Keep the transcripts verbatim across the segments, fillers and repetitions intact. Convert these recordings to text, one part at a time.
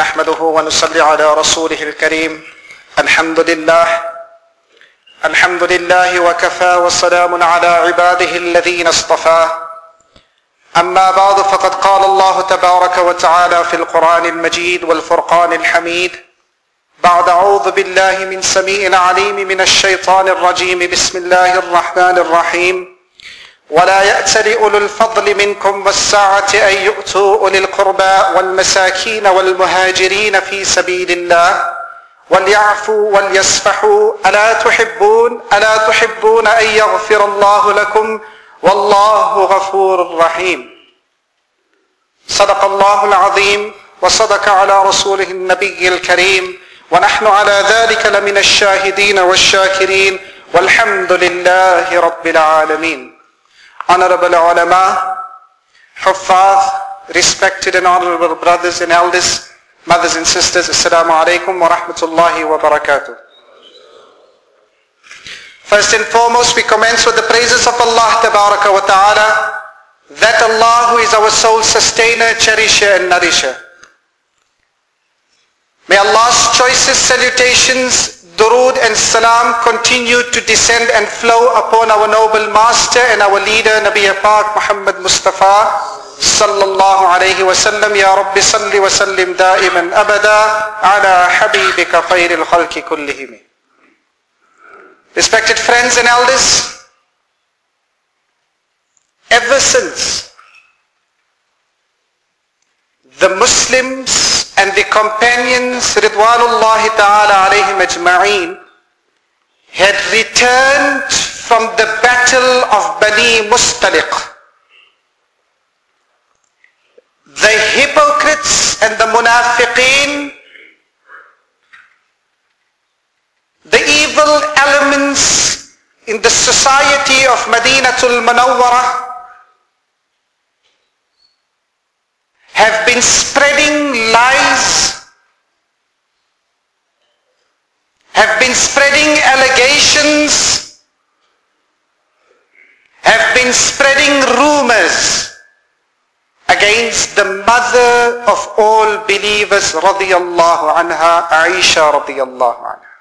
نحمده ونصلي على رسوله الكريم. الحمد لله الحمد لله وكفى وسلام على عباده الذين اصطفى. أما بعد فقد قال الله تبارك وتعالى في القرآن المجيد والفرقان الحميد بعد أعوذ بالله من سميع العليم من الشيطان الرجيم. بسم الله الرحمن الرحيم. ولا يأتل أولو الفضل منكم والسعة أن يؤتوا أولي القربى والمساكين والمهاجرين في سبيل الله وليعفوا وليصفحوا ألا تحبون ألا تحبون أن يغفر الله لكم والله غفور رحيم. صدق الله العظيم وصدق على رسوله النبي الكريم ونحن على ذلك لمن الشاهدين والشاكرين والحمد لله رب العالمين. Honorable ulama, huffaz, respected and honorable brothers and elders, mothers and sisters, assalamu alaikum wa rahmatullahi wa barakatuh. First and foremost, we commence with the praises of Allah tabaraka wa ta'ala, that Allah who is our sole sustainer, cherisher and nourisher. May Allah's choicest salutations, durood and salam continue to descend and flow upon our noble master and our leader, Nabi Pak Muhammad Mustafa sallallahu alayhi wa sallam. Ya Rabbi salli wa sallim daiman abada ala habibika khayril khalqi kullihim. Respected friends and elders, ever since the Muslims and the companions Ridwanullahi ta'ala alayhim ajma'een had returned from the battle of Bani Mustaliq, the hypocrites and the munafiqeen, the evil elements in the society of Madinatul Munawwarah have been spreading lies, have been spreading allegations, have been spreading rumors against the mother of all believers radiyallahu anha, Aisha radiyallahu anha.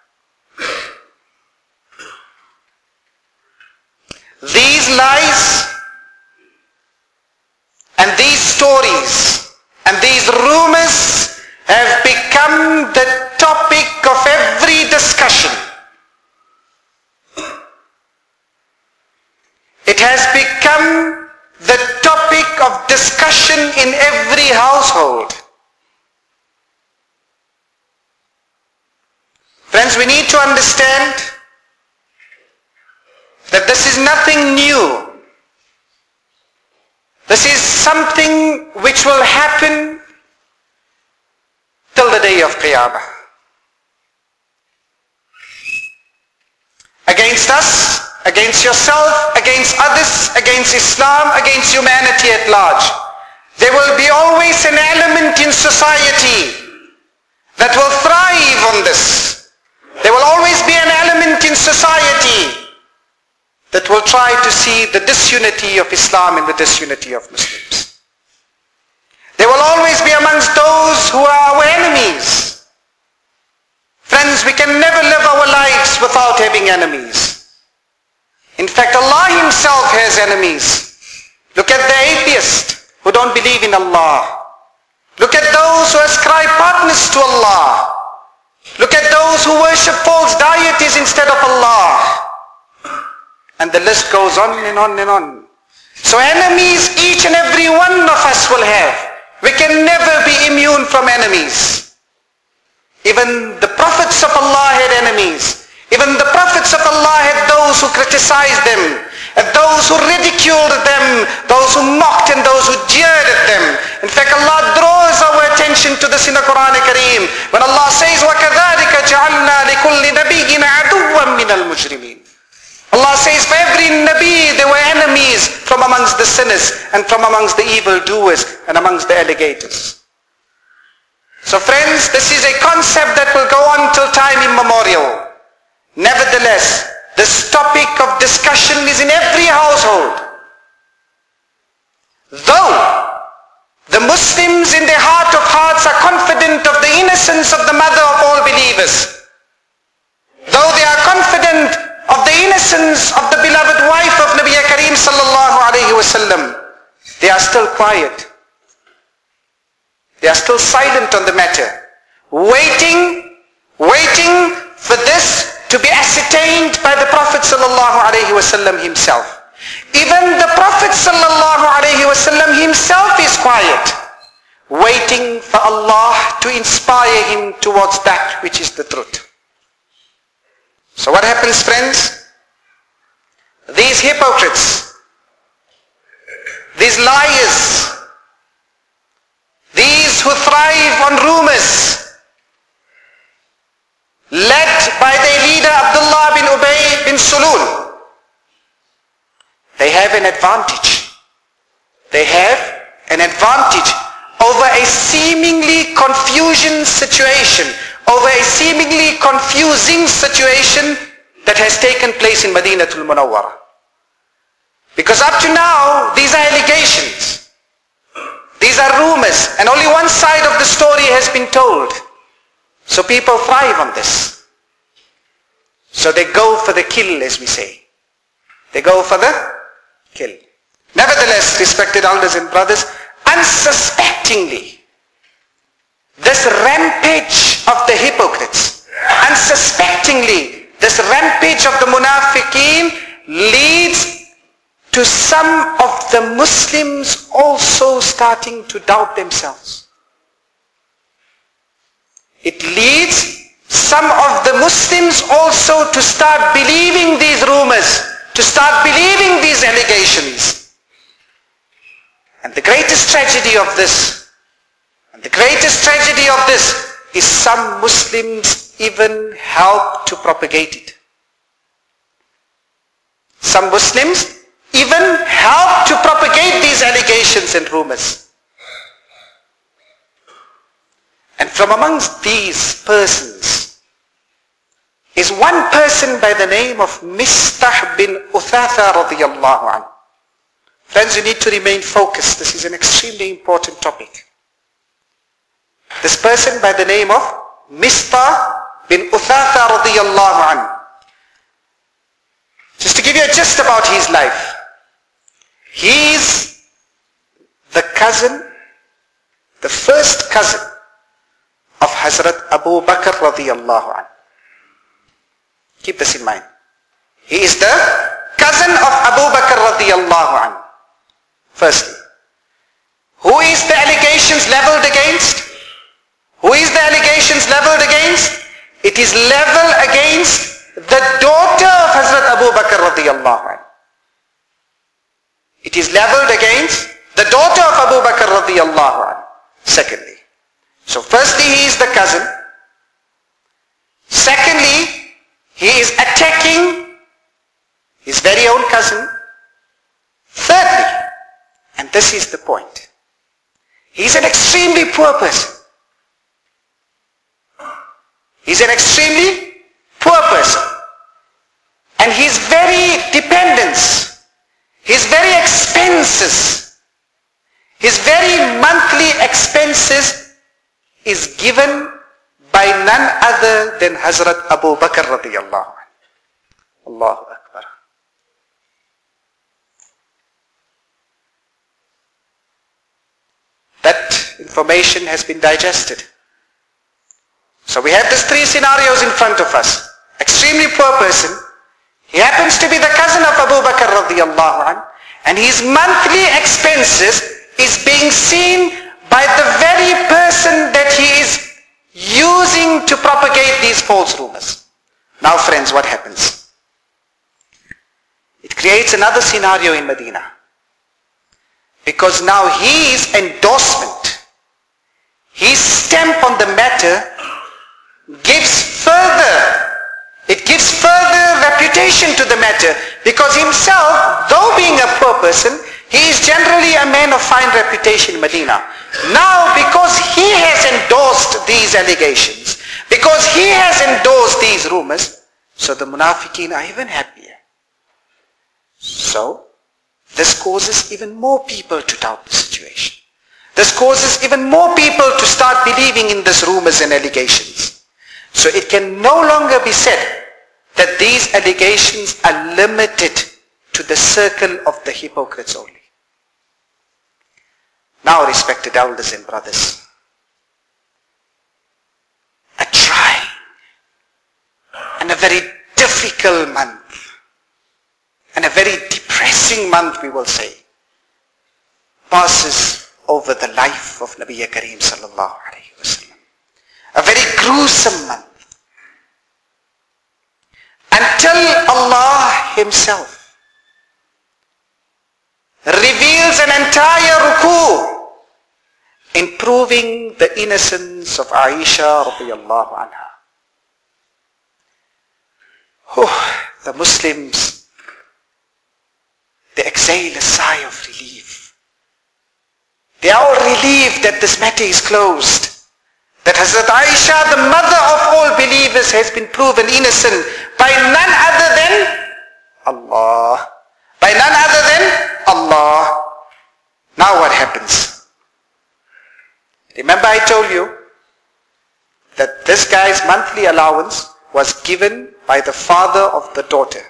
These lies and these stories and these rumors have become the topic of every discussion. It has become the topic of discussion in every household. Friends, we need to understand that this is nothing new. This is something which will happen till the day of Qiyamah. Against us, against yourself, against others, against Islam, against humanity at large. There will be always an element in society that will thrive on this. There will always be an element in society that will try to see the disunity of Islam and the disunity of Muslims. There will always be amongst those who are our enemies. Friends, we can never live our lives without having enemies. In fact, Allah Himself has enemies. Look at the atheist who don't believe in Allah. Look at those who ascribe partners to Allah. Look at those who worship false deities instead of Allah. And the list goes on and on and on. So enemies each and every one of us will have. We can never be immune from enemies. Even the prophets of Allah had enemies. Even the prophets of Allah had those who criticized them, and those who ridiculed them, those who mocked and those who jeered at them. In fact, Allah draws our attention to this in the Quran Kareem when Allah says, وَكَذَلِكَ جَعَلْنَا لِكُلِّ نَبِيٍّ عَدُوًّا مِنَ الْمُجْرِمِينَ. Allah says for every Nabi there were enemies from amongst the sinners and from amongst the evildoers and amongst the alligators. So friends, this is a concept that will go on till time immemorial. Nevertheless, this topic of discussion is in every household. Though the Muslims in their heart of hearts are confident of the wasallam, they are still quiet. They are still silent on the matter, waiting, waiting for this to be ascertained by the Prophet sallallahu alaihi wasallam himself. Even the Prophet sallallahu alaihi wasallam himself is quiet, waiting for Allah to inspire him towards that which is the truth. So what happens, friends? These hypocrites, these liars, these who thrive on rumors, led by their leader Abdullah bin Ubay bin Sulul, they have an advantage. They have an advantage over a seemingly confusion situation, over a seemingly confusing situation that has taken place in Madinatul Munawwarah. Because up to now, these are allegations. These are rumors, and only one side of the story has been told. So people thrive on this. So they go for the kill, as we say. They go for the kill. Nevertheless, respected elders and brothers, unsuspectingly, this rampage of the hypocrites, unsuspectingly, this rampage of the munafiqeen leads to some of the Muslims also starting to doubt themselves. It leads some of the Muslims also to start believing these rumors, to start believing these allegations. And the greatest tragedy of this, and the greatest tragedy of this is some Muslims even help to propagate it. Some Muslims even help to propagate these allegations and rumors. And from amongst these persons is one person by the name of Mistah bin Uthatha radiyallahu anhu. Friends, you need to remain focused. This is an extremely important topic. This person by the name of Mistah bin Uthatha radiyallahu anhu. Just to give you a gist about his life. He is the cousin, the first cousin of Hazrat Abu Bakr radiyallahu anhu. Keep this in mind. He is the cousin of Abu Bakr radiyallahu anhu. Firstly, who is the allegations leveled against? Who is the allegations leveled against? It is leveled against the daughter of Hazrat Abu Bakr radiyallahu anhu. It is leveled against the daughter of Abu Bakr radiyallahu anhu. Secondly. So firstly, he is the cousin. Secondly, he is attacking his very own cousin. Thirdly, and this is the point, he is an extremely poor person. He is an extremely poor person. And his very dependence, his very expenses, his very monthly expenses is given by none other than Hazrat Abu Bakr radiyallahu anhu. Allahu Akbar. That information has been digested. So we have these three scenarios in front of us. Extremely poor person. He happens to be the cousin of Abu Bakr radiyallahu anhu, and his monthly expenses is being seen by the very person that he is using to propagate these false rumors. Now friends, what happens? It creates another scenario in Medina. Because now his endorsement, his stamp on the matter gives further It gives further reputation to the matter, because himself, though being a poor person, he is generally a man of fine reputation in Medina. Now, because he has endorsed these allegations, because he has endorsed these rumors, so the munafiqeen are even happier. So, this causes even more people to doubt the situation. This causes even more people to start believing in these rumors and allegations. So it can no longer be said that these allegations are limited to the circle of the hypocrites only. Now, respected elders and brothers, a trying and a very difficult month and a very depressing month, we will say, passes over the life of Nabi Kareem sallallahu alayhi wa sallam. A very gruesome month. Until Allah Himself reveals an entire ruku in proving the innocence of Aisha radiyallahu anha. Oh, the Muslims, they exhale a sigh of relief. They are all relieved that this matter is closed. That Hazrat Aisha, the mother of all believers, has been proven innocent by none other than Allah. By none other than Allah. Now what happens? Remember I told you that this guy's monthly allowance was given by the father of the daughter.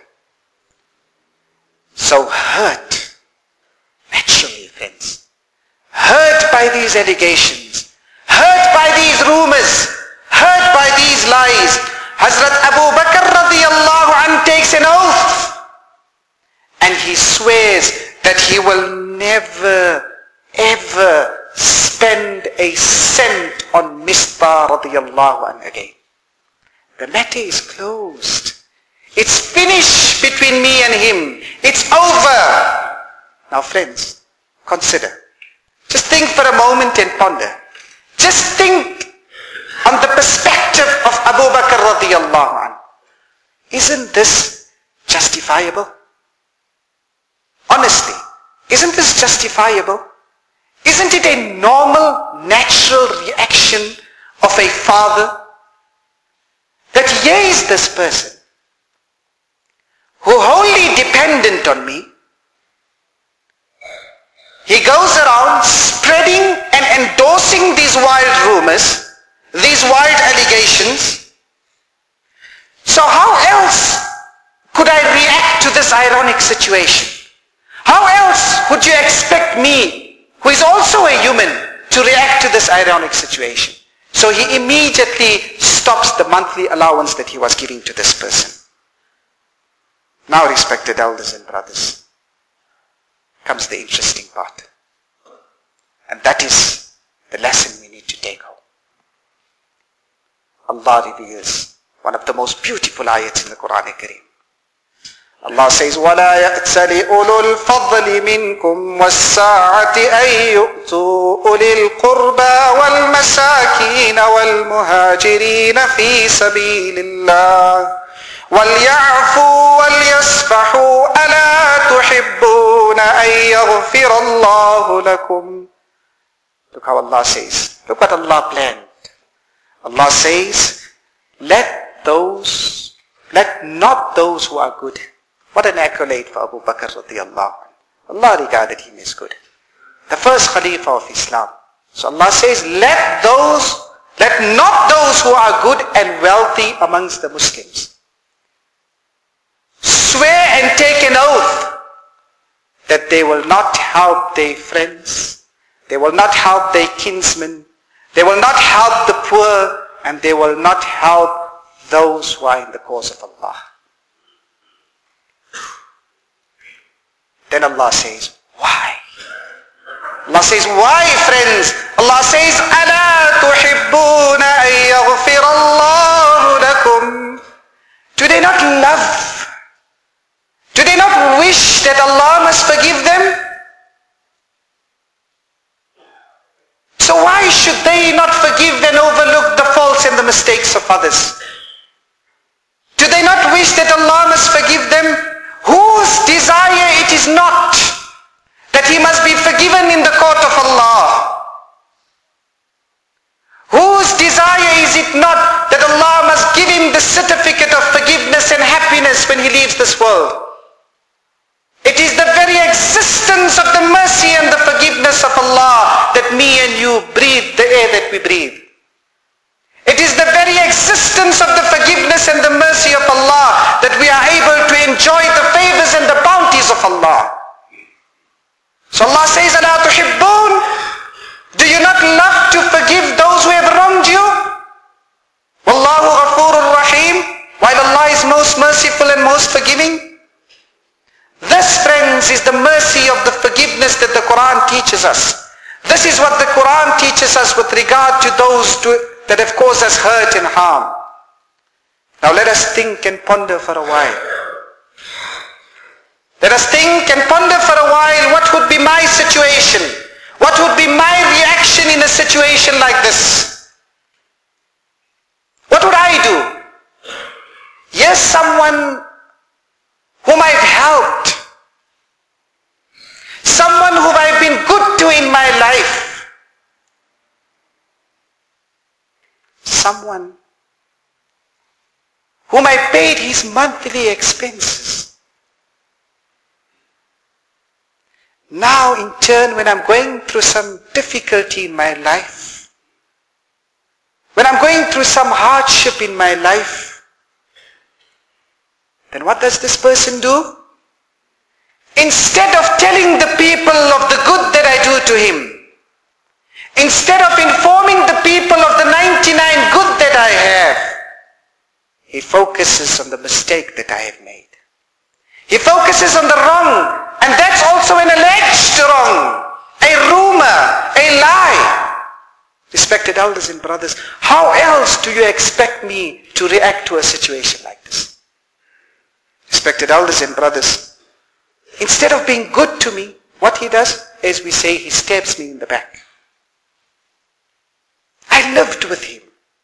So hurt, naturally friends, hurt by these allegations, hurt by these rumors, hurt by these lies, Hazrat Abu Bakr radiyallahu anhu takes an oath and he swears that he will never ever spend a cent on Mistah radiyallahu anhu again. The matter is closed. It's finished between me and him. It's over. Now friends, consider. Just think for a moment and ponder. Just think on the perspective of Abu Bakr radiyallahu anhu. Isn't this justifiable? Honestly, isn't this justifiable? Isn't it a normal, natural reaction of a father that here is this person who wholly dependent on me? He goes around spreading and endorsing these wild rumors, these wild allegations. So how else could I react to this ironic situation? How else would you expect me, who is also a human, to react to this ironic situation? So he immediately stops the monthly allowance that he was giving to this person. Now, respected elders and brothers, comes the interesting part. And that is the lesson we need to take home. Allah reveals one of the most beautiful ayats in the Quran Kareem. Allah says, وَلَا يَأْتَلِ أُولُو الْفَضْلِ مِنْكُمْ وَالسَّاعَةِ أَن يُؤْتُوا أُولِي الْقُرْبَى وَالْمَسَاكِينَ وَالْمُهَاجِرِينَ فِي سَبِيلِ اللَّهِ وَلْيَعْفُوا وَلْيَصْفَحُوا أَلَا تُحِبُّونَ أَن يَغْفِرَ اللَّهُ لَكُمْ. Look how Allah says. Look what Allah planned. Allah says, let those, let not those who are good. What an accolade for Abu Bakr radiyallahu anhu. Allah regarded him as good. The first Khalifa of Islam. So Allah says, let those, let not those who are good and wealthy amongst the Muslims swear and take an oath that they will not help their friends, they will not help their kinsmen, they will not help the poor, and they will not help those who are in the cause of Allah. Then Allah says, why? Allah says, why, friends? Allah says, أَلَا تُحِبُّونَ أَن يَغْفِرَ اللَّهُ لَكُمْ. Do they not love? Do they not wish that Allah must forgive them? So why should they not forgive and overlook the faults and the mistakes of others? Do they not wish that Allah must forgive them? Whose desire it is not that he must be forgiven in the court of Allah? Whose desire is it not that Allah must give him the certificate of forgiveness and happiness when he leaves this world? It is the very existence of the mercy and the forgiveness of Allah that me and you breathe the air that we breathe. It is the very existence of the forgiveness and the mercy of Allah that we are able to enjoy the favors and the bounties of Allah. So Allah says, أَلَا تُحِبُّونَ Do you not love to forgive those who have wronged you? Wallahu Ghafurur Rahim, while Allah is most merciful and most forgiving. This, friends, is the mercy of the forgiveness that the Quran teaches us. This is what the Quran teaches us with regard to those to, that have caused us hurt and harm. Now let us think and ponder for a while. Let us think and ponder for a while what would be my situation. What would be my reaction in a situation like this? What would I do? Yes, someone whom I've helped. Someone whom I've been good to in my life. Someone whom I paid his monthly expenses. Now in turn, when I'm going through some difficulty in my life, when I'm going through some hardship in my life, then what does this person do? Instead of telling the people of the good that I do to him, instead of informing the people of the ninety-nine good that I have, he focuses on the mistake that I have made. He focuses on the wrong, and that's also an alleged wrong, a rumor, a lie. Respected elders and brothers, how else do you expect me to react to a situation like this? Respected elders and brothers, instead of being good to me, what he does, as we say, he stabs me in the back. I lived with him.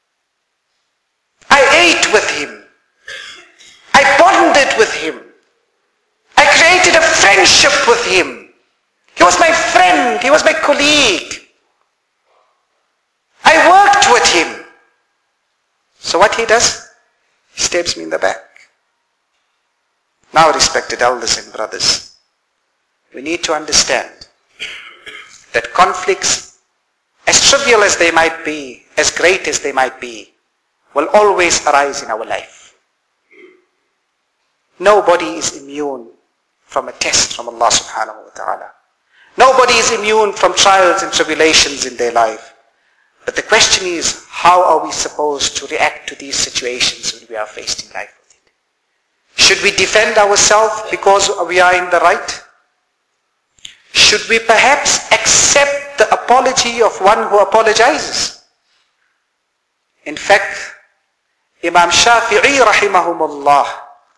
I ate with him. I bonded with him. I created a friendship with him. He was my friend. He was my colleague. I worked with him. So what he does? He stabs me in the back. Now, respected elders and brothers, we need to understand that conflicts, as trivial as they might be, as great as they might be, will always arise in our life. Nobody is immune from a test from Allah subhanahu wa ta'ala. Nobody is immune from trials and tribulations in their life. But the question is, how are we supposed to react to these situations when we are faced in life with it? Should we defend ourselves because we are in the right? Should we perhaps accept the apology of one who apologizes? In fact, Imam Shafi'i rahimahumullah,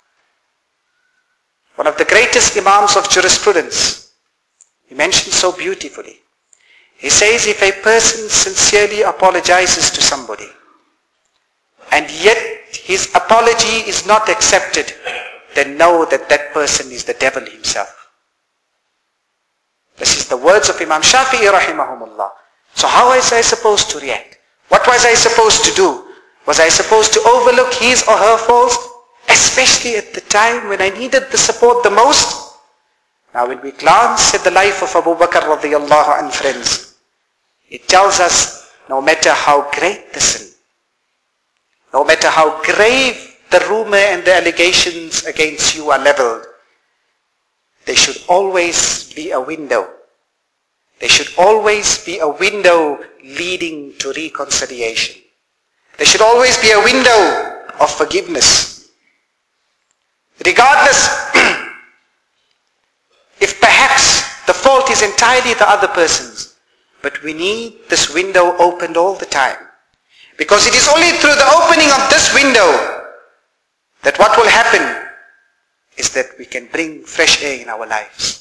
one of the greatest imams of jurisprudence, he mentions so beautifully. He says, if a person sincerely apologizes to somebody, and yet his apology is not accepted, then know that that person is the devil himself. This is the words of Imam Shafi'i rahimahumullah. So how was I supposed to react? What was I supposed to do? Was I supposed to overlook his or her faults? Especially at the time when I needed the support the most? Now when we glance at the life of Abu Bakr radiyallahu anhu, friends, it tells us no matter how great the sin, no matter how grave the rumor and the allegations against you are leveled, there should always be a window. There should always be a window leading to reconciliation. There should always be a window of forgiveness. Regardless if perhaps the fault is entirely the other person's, but we need this window opened all the time. Because it is only through the opening of this window that what will happen is that we can bring fresh air in our lives.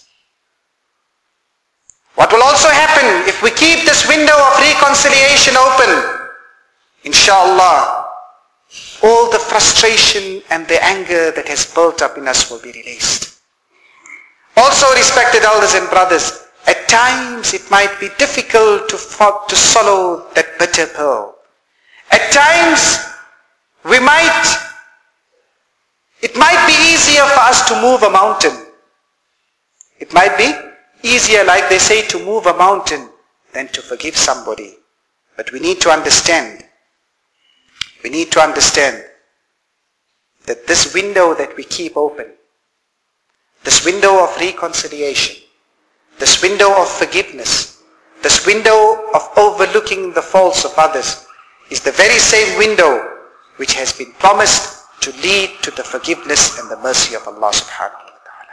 What will also happen if we keep this window of reconciliation open? Inshallah, all the frustration and the anger that has built up in us will be released. Also, respected elders and brothers, at times it might be difficult to, to swallow that bitter pill. At times, we might, it might be easier for us to move a mountain. It might be easier, like they say, to move a mountain than to forgive somebody. But we need to understand, we need to understand that this window that we keep open, this window of reconciliation, this window of forgiveness, This window of overlooking the faults of others is the very same window which has been promised to lead to the forgiveness and the mercy of Allah subhanahu wa ta'ala.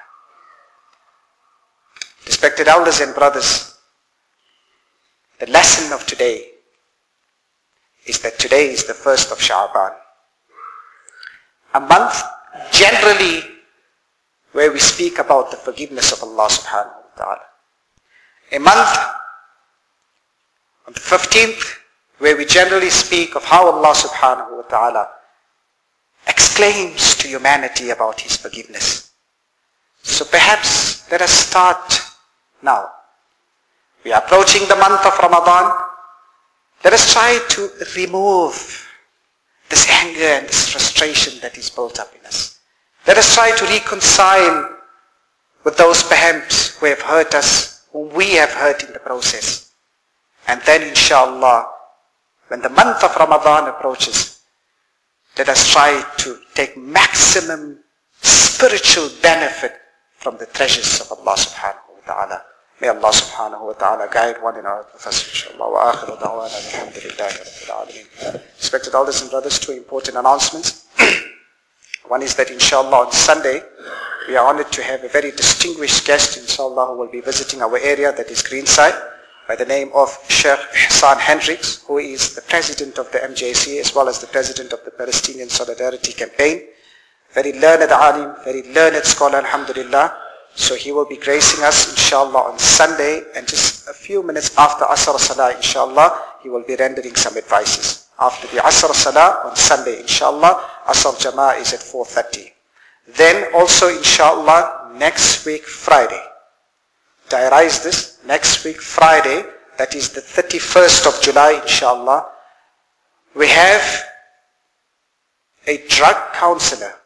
Respected elders and brothers, the lesson of today is that today is the first of Sha'ban. A month generally where we speak about the forgiveness of Allah subhanahu wa ta'ala. A month on the fifteenth where we generally speak of how Allah subhanahu wa ta'ala exclaims to humanity about His forgiveness. So perhaps let us start now. We are approaching the month of Ramadan. Let us try to remove this anger and this frustration that is built up in us. Let us try to reconcile with those perhaps who have hurt us, whom we have hurt in the process. And then inshallah, when the month of Ramadan approaches, let us try to take maximum spiritual benefit from the treasures of Allah subhanahu wa ta'ala. May Allah subhanahu wa ta'ala guide one and all of us, inshallah. Wa akhiru da'wana alhamdulillahi rabbil alameen. Respected elders and brothers, two important announcements. One is that inshallah on Sunday, we are honored to have a very distinguished guest, inshallah, who will be visiting our area, that is Greenside, by the name of Sheikh Ihsan Hendricks, who is the president of the M J C as well as the president of the Palestinian Solidarity Campaign. Very learned alim, very learned scholar, alhamdulillah. So he will be gracing us, inshallah, on Sunday, and just a few minutes after Asr Salah, inshallah, he will be rendering some advices. After the Asr Salah on Sunday, inshallah, Asr Jama'ah is at four thirty. Then also, inshallah, next week, Friday. Diarize this, next week, Friday, that is the thirty-first of July, inshallah, we have a drug counselor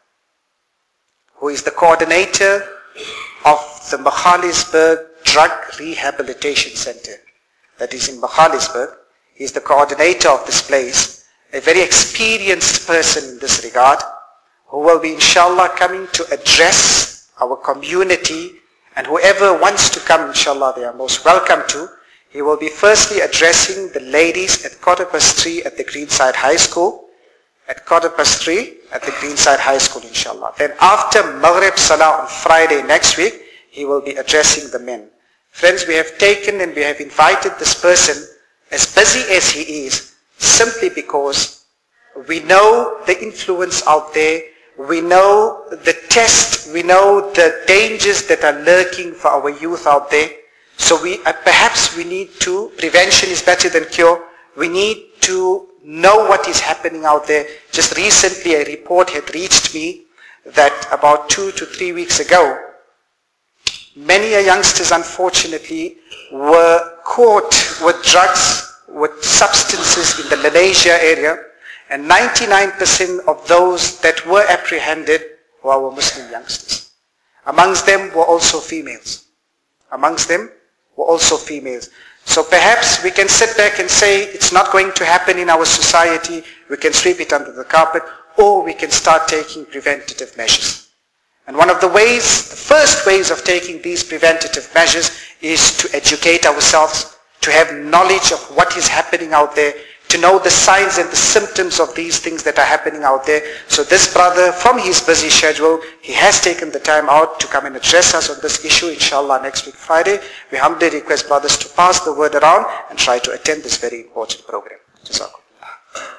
who is the coordinator of the Michalisburg Drug Rehabilitation Center. That is in Michalisburg. He is the coordinator of this place, a very experienced person in this regard, who will be inshallah coming to address our community, and whoever wants to come, inshallah, they are most welcome to. He will be firstly addressing the ladies at quarter past three at the Greenside High School, at quarter past three at the Greenside High School, inshallah. Then after Maghrib Salah on Friday next week, he will be addressing the men. Friends, we have taken and we have invited this person, as busy as he is, simply because we know the influence out there, we know the test, we know the dangers that are lurking for our youth out there. So we uh, perhaps we need to, prevention is better than cure, we need to know what is happening out there. Just recently a report had reached me that about two to three weeks ago, many youngsters unfortunately were caught with drugs, with substances in the Malaysia area, and ninety-nine percent of those that were apprehended were our Muslim youngsters. Amongst them were also females. Amongst them were also females. So perhaps we can sit back and say it's not going to happen in our society, we can sweep it under the carpet, or we can start taking preventative measures. And one of the ways, the first ways of taking these preventative measures is to educate ourselves, to have knowledge of what is happening out there, to know the signs and the symptoms of these things that are happening out there. So this brother, from his busy schedule, he has taken the time out to come and address us on this issue, inshallah, next week Friday. We humbly request brothers to pass the word around and try to attend this very important program. Jazakumullah.